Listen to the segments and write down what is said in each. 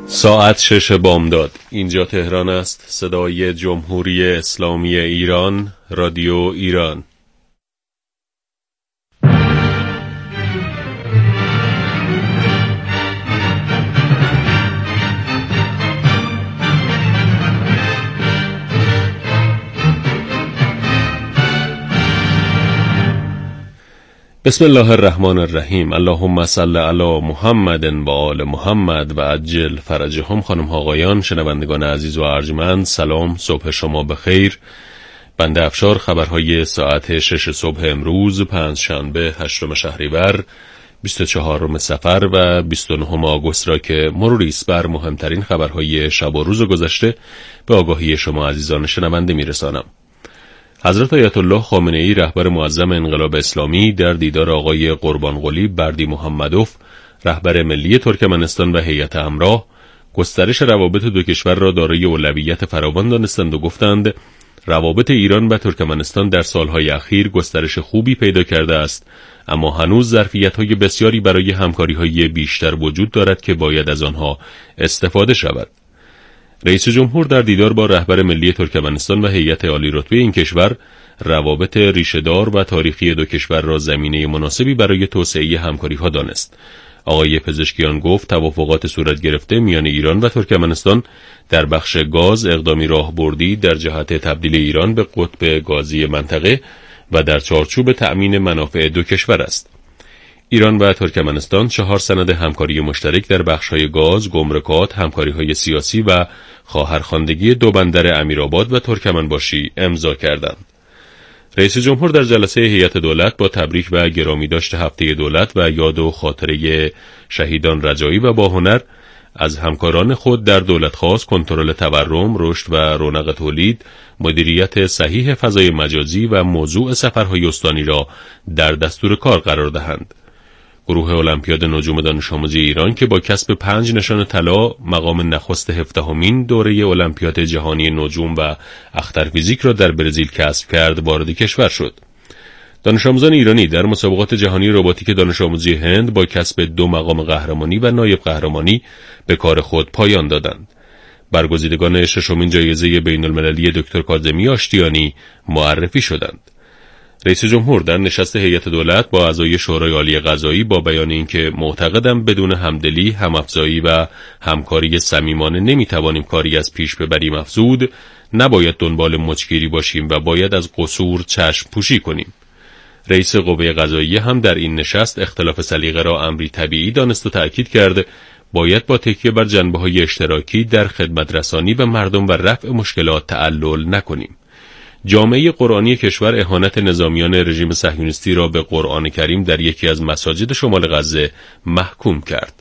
ساعت 6 بامداد. اینجا تهران است. صدای جمهوری اسلامی ایران، رادیو ایران. بسم الله الرحمن الرحیم. اللهم صل علی محمد و آل محمد و عجل فرجهم. خانم ها آقایان، شنوندگان عزیز و ارجمند، سلام، صبح شما بخیر. بنده افشار خبرهای ساعت 6 صبح امروز پنجشنبه 8 شهریور 24 صفر و 29 آگوست را که مروری است بر مهمترین خبرهای شب و روز گذشته به آگاهی شما عزیزان شنونده میرسانم. حضرت آیت الله خامنه‌ای رهبر معظم انقلاب اسلامی در دیدار آقای قربانقلی بردی محمدوف رهبر ملی ترکمنستان و هیئت همراه گسترش روابط دو کشور را دارای اولویت فراوان دانستند و گفتند روابط ایران و ترکمنستان در سالهای اخیر گسترش خوبی پیدا کرده است، اما هنوز ظرفیت‌های بسیاری برای همکاری‌های بیشتر وجود دارد که باید از آنها استفاده شود. رئیس جمهور در دیدار با رهبر ملی ترکمنستان و هیئت عالی رتبه این کشور روابط ریشه‌دار و تاریخی دو کشور را زمینه مناسبی برای توسعه همکاری‌ها دانست. آقای پزشکیان گفت توافقات صورت گرفته میان ایران و ترکمنستان در بخش گاز اقدامی راهبردی در جهت تبدیل ایران به قطب گازی منطقه و در چارچوب تأمین منافع دو کشور است. ایران و ترکمنستان 4 سند همکاری مشترک در بخش‌های گاز، گمرکات، همکاری‌های سیاسی و خواهرخواندگی دو بندر امیرآباد و ترکمنباشی امضا کردند. رئیس جمهور در جلسه هیئت دولت با تبریک و گرامیداشت هفته دولت و یاد و خاطره شهیدان رجایی و باهنر از همکاران خود در دولت خواست کنترل تورم، رشد و رونق تولید، مدیریت صحیح فضای مجازی و موضوع سفرهای استانی را در دستور کار قرار دهند. گروه المپیاد نجوم دانش آموزی ایران که با کسب 5 نشان طلا مقام نخست 17مین دوره المپیاد جهانی نجوم و اخترفیزیک را در برزیل کسب کرد وارد کشور شد. دانش آموزان ایرانی در مسابقات جهانی رباتیک دانش آموزی هند با کسب 2 مقام قهرمانی و نایب قهرمانی به کار خود پایان دادند. برگزیدگان 6مین جایزه بین المللی دکتر کاظمی آشتیانی معرفی شدند. رئیس جمهور در نشست هیئت دولت با اعضای شورای عالی قضایی با بیان اینکه معتقدم بدون همدلی، همافزایی و همکاری صمیمانه نمیتوانیم کاری از پیش ببریم افزود، نباید دنبال مچگیری باشیم و باید از قصور چشم پوشی کنیم. رئیس قوه قضاییه هم در این نشست اختلاف سلیقه را امری طبیعی دانست و تأکید کرد باید با تکیه بر جنبه‌های اشتراکی در خدمت رسانی به مردم و رفع مشکلات تعلل نکنیم. جامعه قرآنی کشور اهانت نظامیان رژیم صهیونیستی را به قرآن کریم در یکی از مساجد شمال غزه محکوم کرد.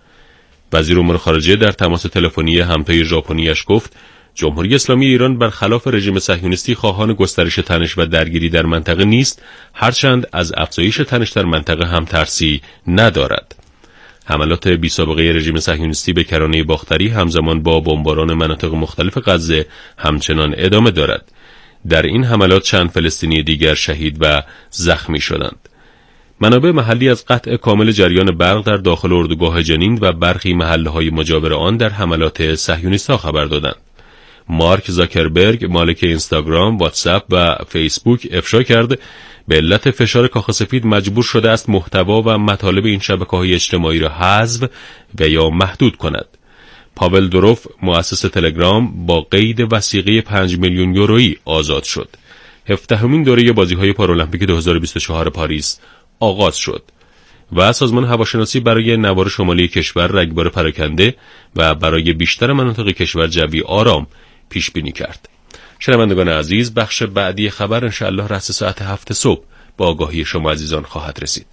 وزیر امور خارجه در تماس تلفنی همتای ژاپنیش گفت جمهوری اسلامی ایران برخلاف رژیم صهیونیستی خواهان گسترش تنش و درگیری در منطقه نیست، هرچند از افزایش تنش در منطقه هم ترسی ندارد. حملات بی سابقه رژیم صهیونیستی به کرانه باختری همزمان با بمباران مناطق مختلف غزه همچنان ادامه دارد. در این حملات چند فلسطینی دیگر شهید و زخمی شدند. منابع محلی از قطع کامل جریان برق در داخل اردوگاه جنین و برخی محله‌های مجاور آن در حملات صهیونیست‌ها خبر دادند. مارک زاکربرگ مالک اینستاگرام، واتساپ و فیسبوک افشا کرد به علت فشار کاخ سفید مجبور شده است محتوا و مطالب این شبکه‌های اجتماعی را حذف و یا محدود کند. پاول دوروف مؤسس تلگرام با قید وثیقه 5 میلیون یورویی آزاد شد. 17مین دوره بازی‌های پارالمپیک 2024 پاریس آغاز شد و سازمان هواشناسی برای نوار شمالی کشور رگبار پراکنده و برای بیشتر مناطق کشور جوی آرام پیش بینی کرد. شنوندگان عزیز، بخش بعدی خبر انشاءالله رأس ساعت 7 صبح با آگاهی شما عزیزان خواهد رسید.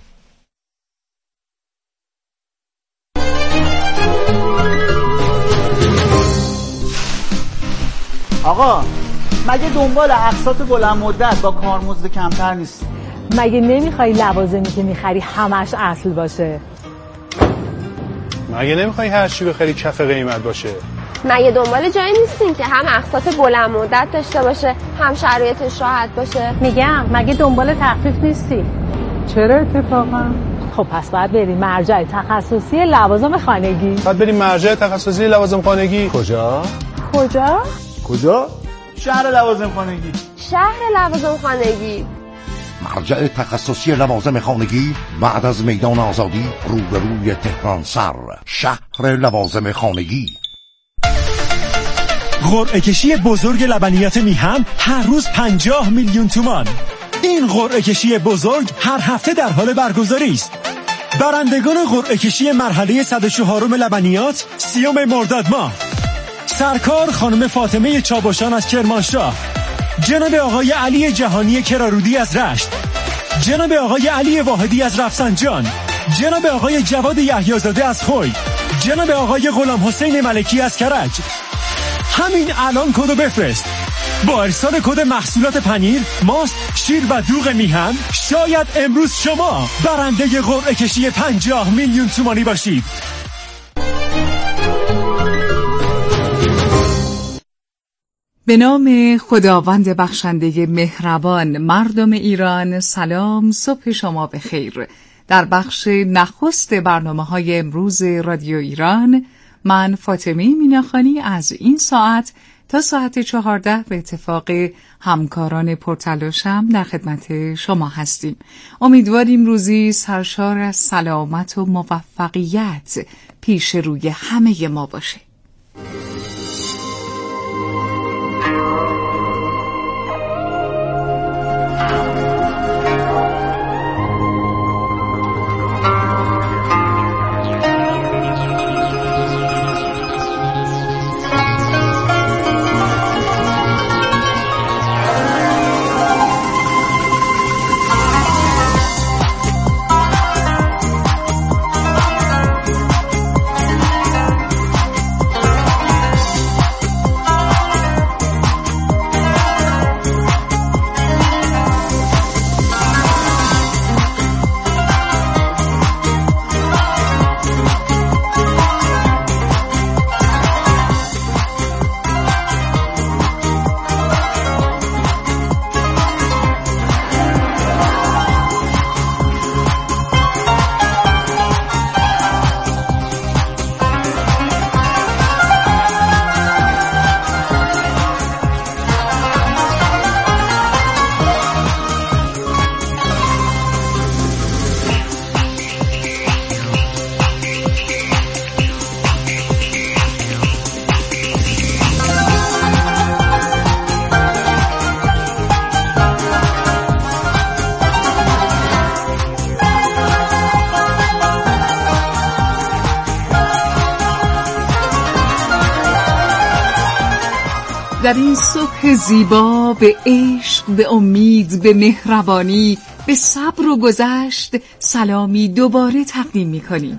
آقا مگه دنبال اقساط بلند مدت با کارمزد کمتر نیست؟ مگه نمیخوای لوازمی که میخری همش اصل باشه؟ مگه نمیخوای هر چی بخری کف قیمت باشه؟ مگه دنبال جایی نیستین که هم اقساط بلند مدت داشته باشه هم شرایطش راحت باشه؟ میگم مگه دنبال تخفیف نیستی؟ چرا اتفاقا؟ خب پس باید بریم مرجع تخصصی لوازم خانگی. باید بریم مرجع تخصصی لوازم خانگی. کجا؟ شهر لوازم خانگی. شهر لوازم خانگی. مرجع تخصصی لوازم خانگی بعد از میدان آزادی روبروی تهران سر، شهر لوازم خانگی. قرعه کشی بزرگ لبنیات میهن هر روز 50 میلیون تومان. این قرعه کشی بزرگ هر هفته در حال برگزاری است. برندگان قرعه کشی مرحله 104 لبنیات 30 مرداد ماه: سرکار خانم فاطمه چابوشان از کرمانشاه، جناب آقای علی جهانی کرارودی از رشت، جناب آقای علی واحدی از رفسنجان، جناب آقای جواد یحیی‌زاده از خوی، جناب آقای غلام حسین ملکی از کرج. همین الان کدو بفرست. با ارسال کد محصولات پنیر، ماست، شیر و دوغ میهن شاید امروز شما برنده قرعه کشی 50 میلیون تومانی باشید. به نام خداوند بخشنده مهربان. مردم ایران سلام، صبح شما بخیر. در بخش نخست برنامه‌های امروز رادیو ایران، من فاطمه میناخانی از این ساعت تا ساعت 14 به اتفاق همکاران پرتلاشم در خدمت شما هستیم. امیدواریم روزی سرشار از سلامت و موفقیت پیش روی همه ما باشه. در این صبح زیبا به عشق، به امید، به مهربانی، به صبر و گذشت سلامی دوباره تقدیم می‌کنیم.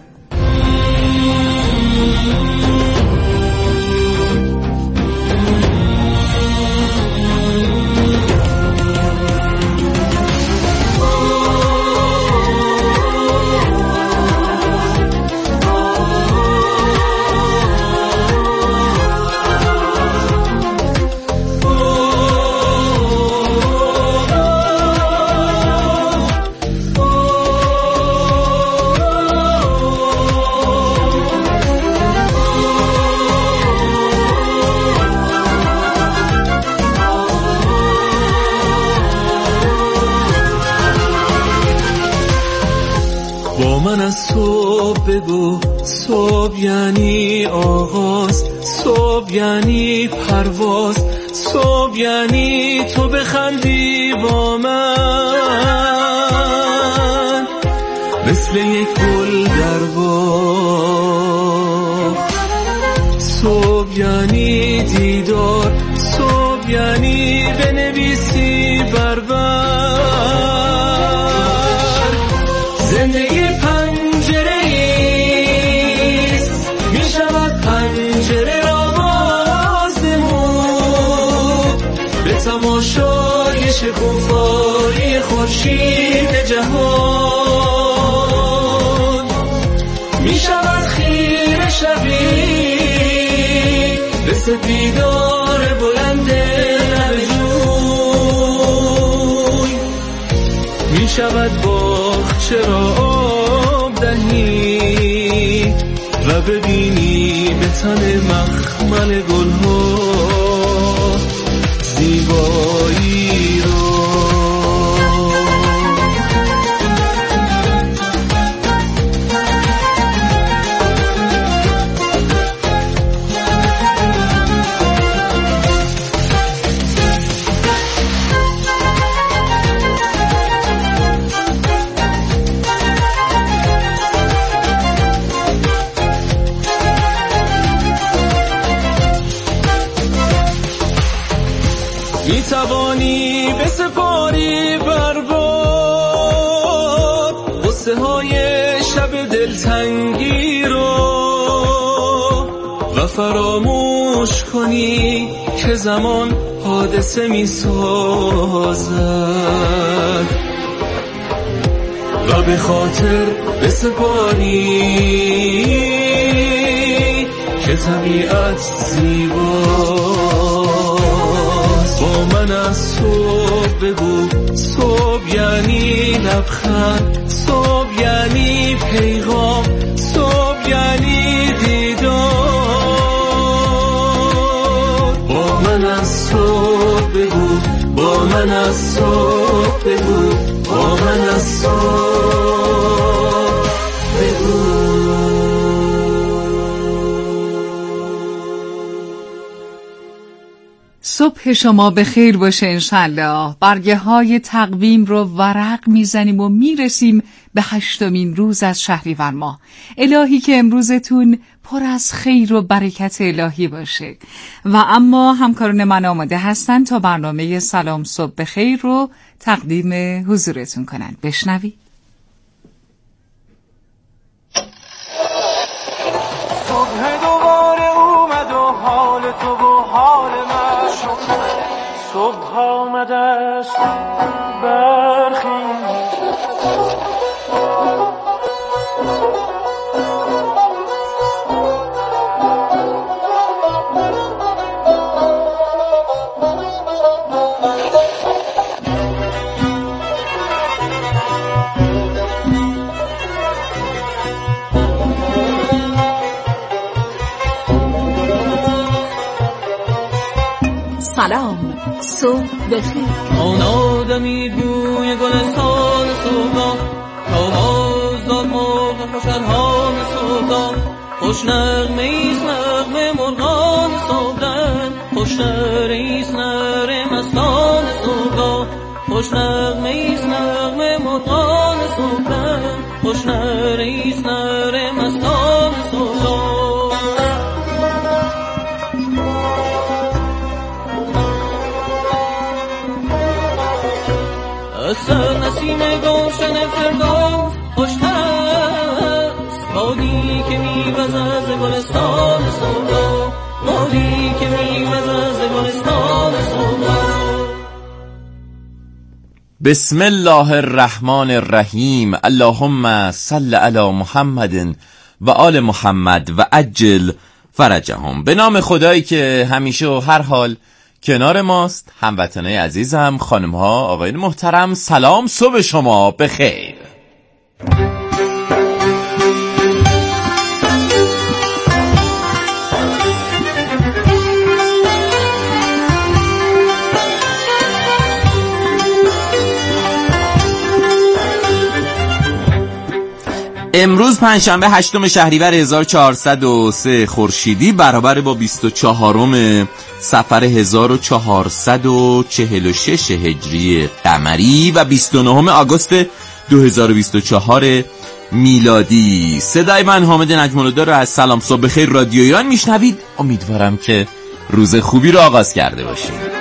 بگو صبح یعنی آغاز، صبح یعنی پرواز، صبح یعنی تو بخندی با من مثل یک گل در باغ. صبح یعنی دیدار، صبح یعنی بنویسی بر برگ. زندگی تماشای شکوفایی خورشید جهان می شود خیره شبی به سپیدار بلند لب جوی، می شود باغچه را دهی و ببینی به تن مخمل گلها زیبایی رو. می توانی بسپاری بر باد قصه های شب دلتنگی رو و فراموش کنی که زمان حادثه می سازد و به خاطر بسپاری که طبیعت زیباست. با من از صبح بگو صبح یعنی لبخند، صبح یعنی پیغام، صبح یعنی دیدار. با من از صبح بگو، با من از صبح بگو، با من از صبح بگو. صبح شما به خیر باشه انشالله. برگه های تقویم رو ورق میزنیم و میرسیم به 8مین روز از شهریور ماه. الهی که امروزتون پر از خیر و برکت الهی باشه. و اما همکاران من آماده هستن تا برنامه سلام صبح به خیر رو تقدیم حضورتون کنن. بشنوید. صبح دوباره اومد و حال تو و حال من، صبح آمده است برخیز. سلام صبح بخیر. آن آدمی بوی گلستان صبح، آواز داد مرغ خوش الهام صبح، خوش نغمه ایست نغمه مرغان صبح، خوش نره ایست نره مستان صبح، خوش نغمه ایست نغمه مرغان صبح، خوش نره ایست نره مستان صبح. سر نسیم گلشن فردوس خوشتر است، بادی که میوزد از گلستان صبح، بادی که میوزد از گلستان صبح. بسم الله الرحمن الرحیم. اللهم صل علی محمد و آل محمد و عجل فرجهم. به نام خدایی که همیشه و هر حال کنار ماست. هموطنای عزیزم، خانم‌ها، آقایان محترم، سلام صبح شما بخیر. امروز پنجشنبه 8 شهریور 1403 خورشیدی برابر با 24 صفر 1446 هجری قمری و 29 آگوست 2024 میلادی. صدای من حامد نجم‌الهدی رو از سلام صبح بخیر رادیو ایران میشنوید. امیدوارم که روز خوبی رو آغاز کرده باشید.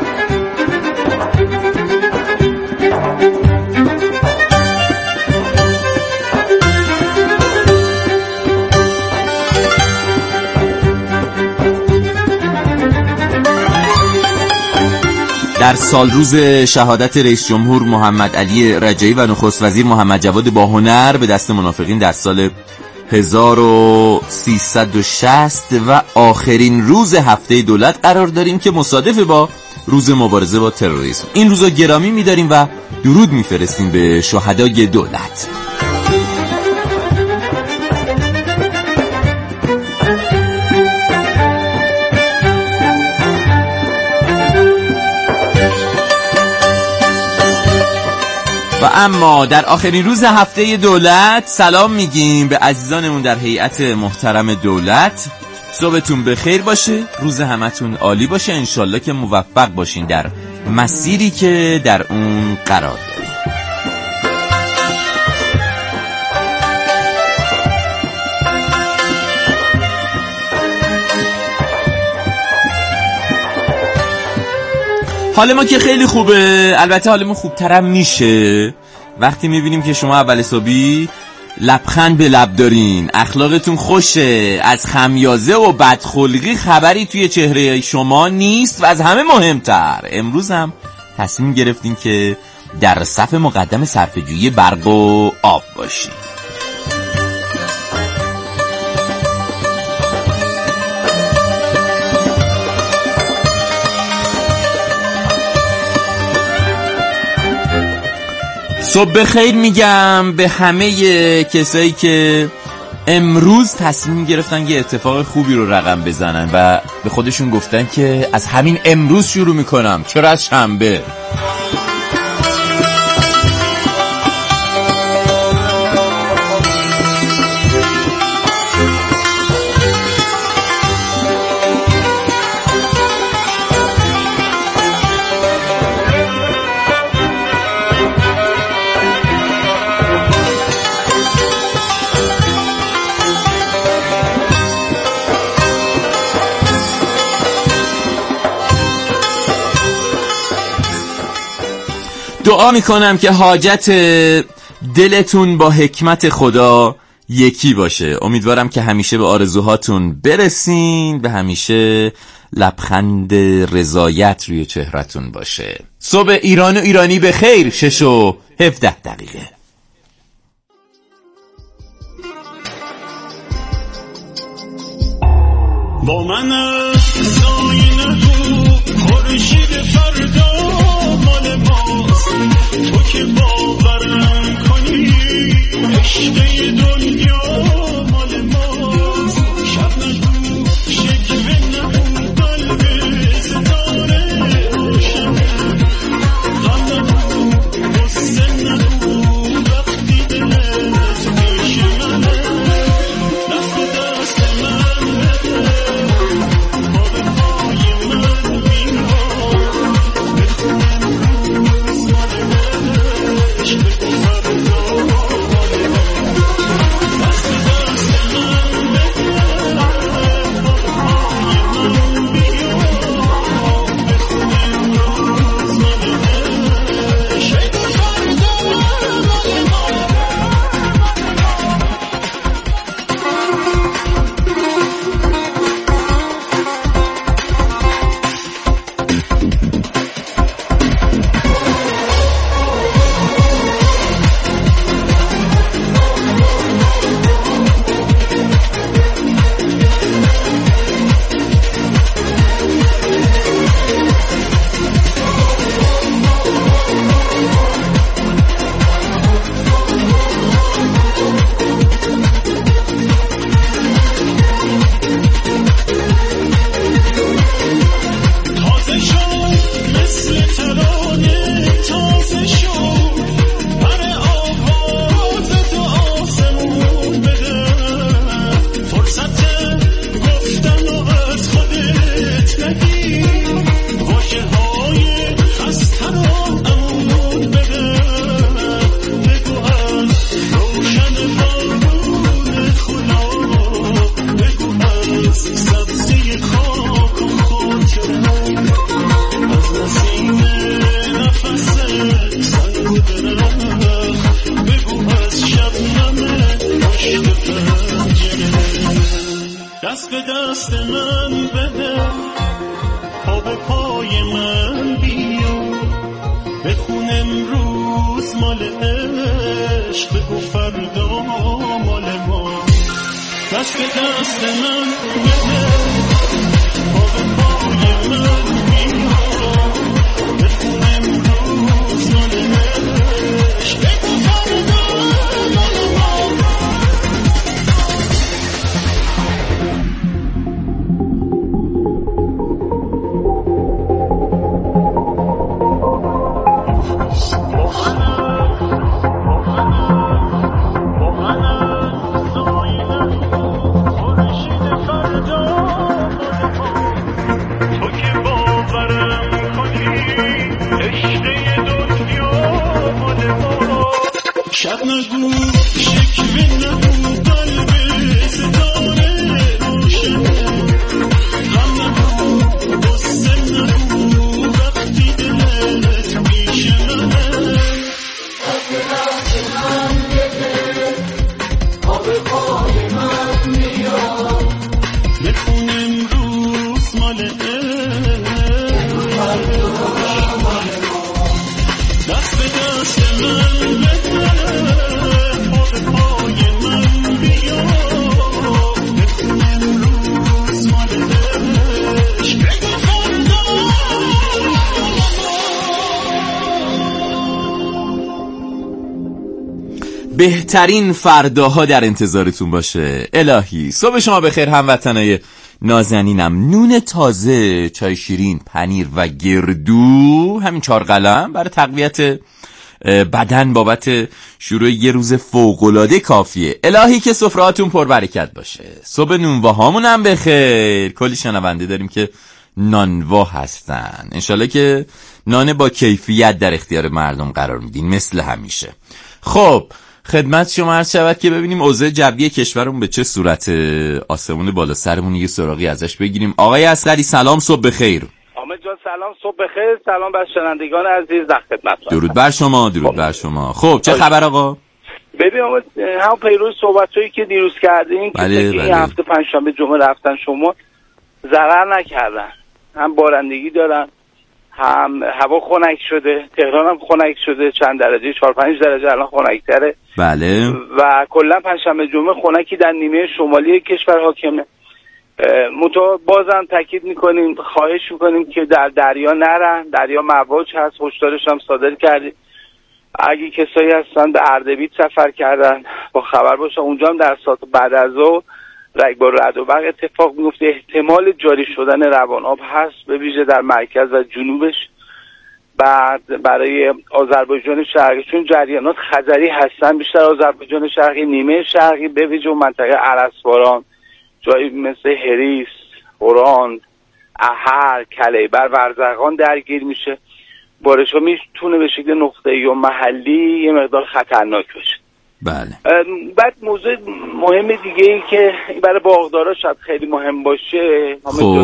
در سال روز شهادت رئیس جمهور محمد علی رجایی و نخست وزیر محمد جواد باهنر به دست منافقین در سال 1360 و آخرین روز هفته دولت قرار داریم که مصادف با روز مبارزه با تروریسم. این روزا گرامی می‌داریم و درود می‌فرستیم به شهدای دولت. و اما در آخرین روز هفته دولت سلام میگیم به عزیزانمون در هیئت محترم دولت. صبحتون بخیر باشه، روز همتون عالی باشه، انشالله که موفق باشین در مسیری که در اون قرار دارید. حال ما که خیلی خوبه، البته حالمون خوبترم میشه وقتی میبینیم که شما اول صبحی لبخند به لب دارین، اخلاقتون خوشه، از خمیازه و بدخلقی خبری توی چهره شما نیست و از همه مهمتر امروز هم تصمیم گرفتین که در صف مقدم صرفه‌جویی برق و آب باشین. صبح خیر میگم به همه کسایی که امروز تصمیم گرفتن یه اتفاق خوبی رو رقم بزنن و به خودشون گفتن که از همین امروز شروع میکنم، چرا از شنبه. دعا میکنم که حاجت دلتون با حکمت خدا یکی باشه. امیدوارم که همیشه به آرزوهاتون برسین، به همیشه لبخند رضایت روی چهرتون باشه. صبح ایران و ایرانی به خیر. 6:17. با من از زاینه رو خورشید فردا مال ماست، تو که باورم کنی عشق دنیا مال ماست. شب نگو شکوه نگو قلب ستاره روشنه، غم نگو غصه نگو وقتی دلت پیش منه. دست به دست من بده پا به پای من بیا، دست به دست من بده پا به پای من بیا، بخون امروز مال عشق بگو فردا مال ما. دست به دست من بده پا به پای من بیا، بخون امروز مال عشق بگو فردا مال ما. درد نگو شکوه نگو قلب ستاره روشنه غم نگو غصه نگو وقتی دلت پیش منه آب پای من میاد نخون امروز مال دست به دست من بده آب پای من بیاد نخون امروز مال عشق بهترین فرداها در انتظارتون باشه. الهی صبح شما بخیر هموطنای نازنینم. نون تازه، چای شیرین، پنیر و گردو، همین 4 قلم برای تقویت بدن بابت شروع یه روز فوق‌العاده کافیه. الهی که سفرهاتون پربرکت باشه. صبح نونواهامون هم بخیر. کلی شنونده داریم که نانوا هستن. انشالله که نان با کیفیت در اختیار مردم قرار میدین مثل همیشه. خب خدمت شما عرض شود که ببینیم اوضاع جوی کشورمون به چه صورت. آسمون بالا سرمون یه سراغی ازش بگیریم. آقای اصغری سلام، صبح بخیر. حامد جان سلام، صبح بخیر. سلام بر شنوندگان عزیز، در خدمتتون. درود بر شما، درود بر شما. خب چه خبر آقا؟ ببین حامد، هم پیروز صحبتایی که دیروز کردین که این هفته پنجشنبه جمعه رفتن شما ضرر نکردن. هم بارندگی دارن، هم هوا خنک شده، تهران هم خنک شده، چند درجه 4-5 درجه الان خنک‌تره. بله. و کلا پنجشنبه جمعه خنکی در نیمه شمالی کشور حاکمه. بازم تاکید میکنیم، خواهش میکنیم که در دریا نرن، دریا مواج هست، هشدارش هم صادر کردیم. اگه کسایی هستن به اردبیل سفر کردن با خبر باشه. اونجا هم در ساعت بعد از ظهر رگبار رعد و برق اتفاق میفته. احتمال جاری شدن روان آب هست، به ویژه در مرکز و جنوبش. بعد برای آذربایجان شرقی چون جریانات خزری هستن، بیشتر آذربایجان شرقی، نیمه شرقی، به ویژه اون منطقه ارسباران، جایی مثل هریس، اوراند، احر، کلیبر، ورزقان درگیر میشه. بارش ها میتونه به شکل نقطه‌ای یا محلی یه مقدار خطرناک باشه. بله. بعد موضوع مهم دیگه ای که برای باغدارا شاید خیلی مهم باشه،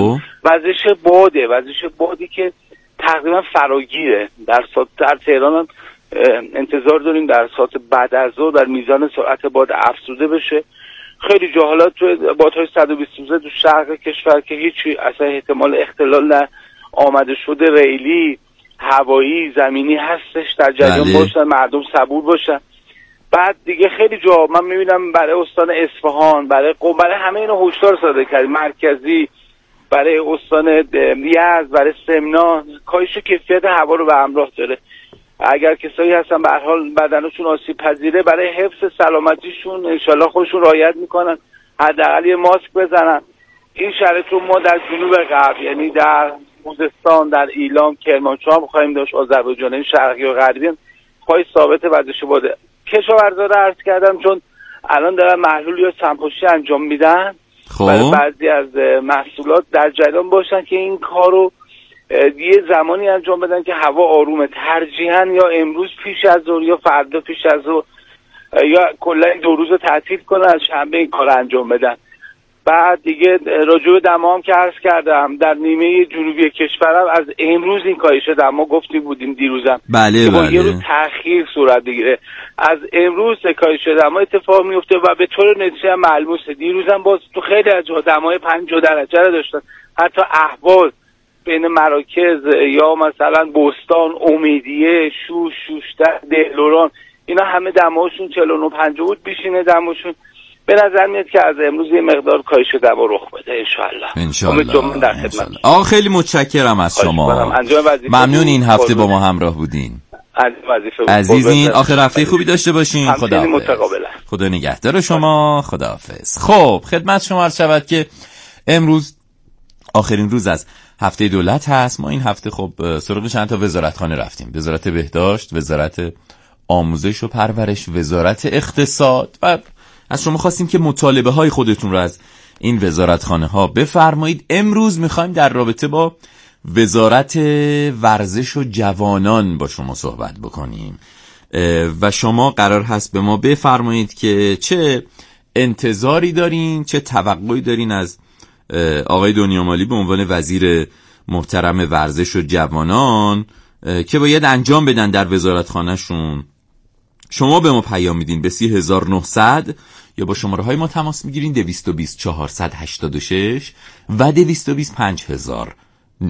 وزش باده. وزش بادی که تقریبا فراگیره. در تهران هم انتظار داریم در ساعت بعد از ظهر در میزان سرعت باد افزوده بشه. خیلی جا حالا تو بادهای 123 تو شرق کشور که هیچی اصلا احتمال اختلال نه آمده شده ریلی، هوایی، زمینی هستش. در جریان باشن، مردم صبور باشن. بعد دیگه خیلی جا من میبینم برای استان اصفهان، برای قم، برای همه اینو هشدار صادر کردیم، مرکزی، برای استان یزد، برای سمنان. کاهش کیفیت هوا رو به همراه داره. اگر کسایی هستن به هر حال بدنشون آسیب پذیره، برای حفظ سلامتیشون انشالله خودشون رعایت میکنن، حداقل یه ماسک بزنن. این شرایط رو ما در جنوب غرب، یعنی در خوزستان، در ایلام، کرمانشاه هم خواهیم داشت. آذربایجان شرقی و غربی هم پای ثابت وزش باده. کشاورزا رو عرض کردم چون الان دارن محلول یا سمپاشی انجام میدن. برای بعضی از محصولات در جریان باشن که این کارو یه زمانی انجام بدن که هوا آرومه، ترجیحاً یا امروز پیش از ظهر یا فردا پیش از ظهر یا کلا این 2 روز رو تعطیل کنن، از شنبه این کار انجام بدن. بعد دیگه راجع به دما هم که عرض کردم در نیمه جنوبی کشورم از امروز این کاهش دما گفتی بودیم دیروزم. بله با یه روز تأخیر صورت بگیره. از امروز کاهش دما اتفاق میفته و به طور نتیجه ملموسه. دیروزم باز تو خیلی از جاها دمای 5 درجه رو داشتن. حتی اهواز بین مراکز یا مثلا بستان، امیدیه، شوش، شوشتر، دهلوران، اینا همه دماشون 49-50 بود. بیشینه دماشون به نظر میاد که از امروز یه مقدار کاهش دما رخ بده انشالله. در خدمت. آقا خیلی متشکرم از شما. ممنون این هفته با ما همراه بودین. عزیزین آخر هفته خوبی داشته باشین. خدا نگهدار شما. خداحافظ. خب خدمت شما عرض شود که امروز آخرین روز از هفته دولت هست. ما این هفته خب سراغ چند تا وزارتخانه رفتیم. وزارت بهداشت، وزارت آموزش و پرورش، وزارت اقتصاد و از شما خواستیم که مطالبه های خودتون رو از این وزارتخانه ها بفرمایید. امروز میخوایم در رابطه با وزارت ورزش و جوانان با شما صحبت بکنیم. و شما قرار هست به ما بفرمایید که چه انتظاری دارین، چه توقعی دارین از آقای دنیامالی به عنوان وزیر محترم ورزش و جوانان که باید انجام بدن در وزارتخانه‌شون. شما به ما پیام میدین به 3900 یا با شماره های ما تماس میگیرین 220 486 و 220 5009.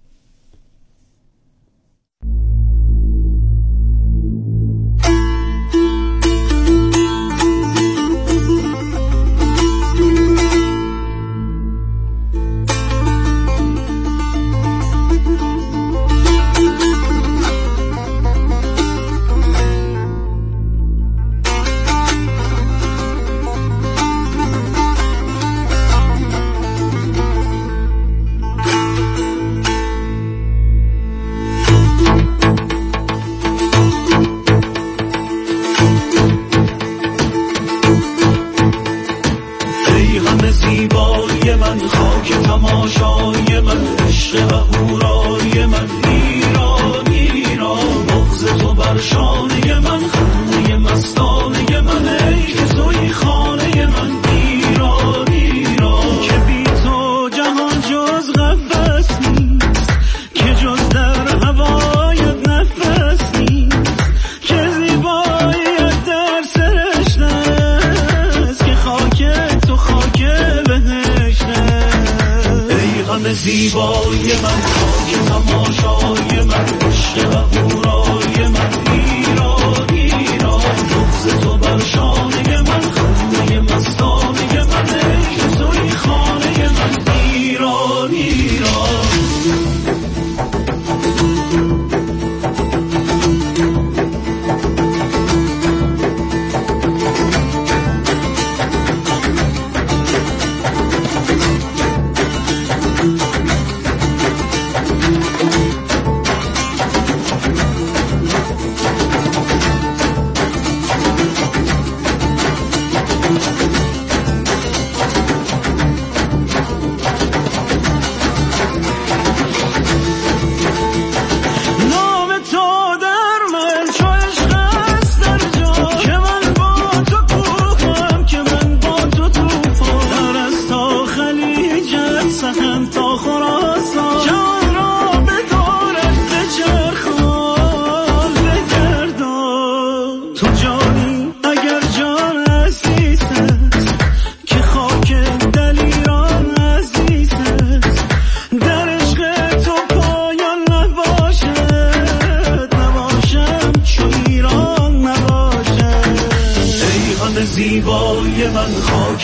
زیبای من، خاک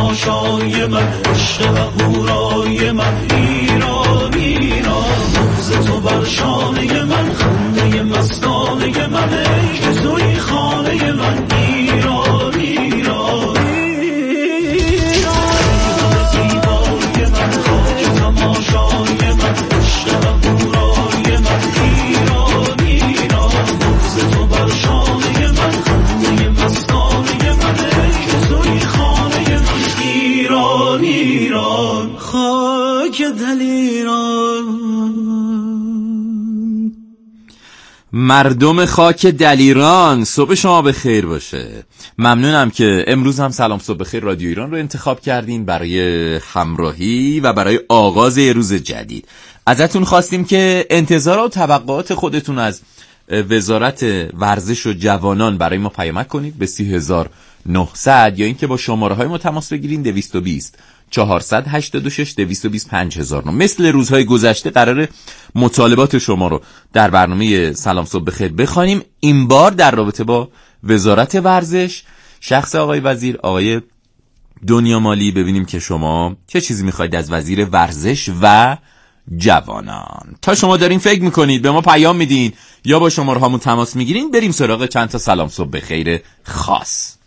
تماشای من، عشق و هورای من، ایران ایران، بغض تو بر شانه من، خنده مستانه من، ای که توی خانه من، ایران ایران ایران. زیبای من، خاک تماشای من، عشق و هورای من، ایران ایران، بغض تو بر شانه من، خنده مستانه من، ای که توی خانه من، ایران ایران، خاک دل ایران. مردم خاک دلیران، صبح شما به خیر باشه. ممنونم که امروز هم سلام صبح بخیر رادیو ایران رو انتخاب کردین برای همراهی و برای آغاز روز جدید. ازتون خواستیم که انتظار و توقعات خودتون از وزارت ورزش و جوانان برای ما پیامک کنید به 3900 یا اینکه با شماره های ما تماس بگیرین 220 486 220 5009. مثل روزهای گذشته قراره مطالبات شما رو در برنامه سلام صبح بخیر بخوانیم. این بار در رابطه با وزارت ورزش، شخص آقای وزیر آقای دنیامالی، ببینیم که شما چه چیزی میخواید از وزیر ورزش و جوانان. تا شما دارین فکر میکنید به ما پیام میدین یا با شماره هامون تماس میگیرین، بریم سراغ چند تا سلام صبح بخیر خاص.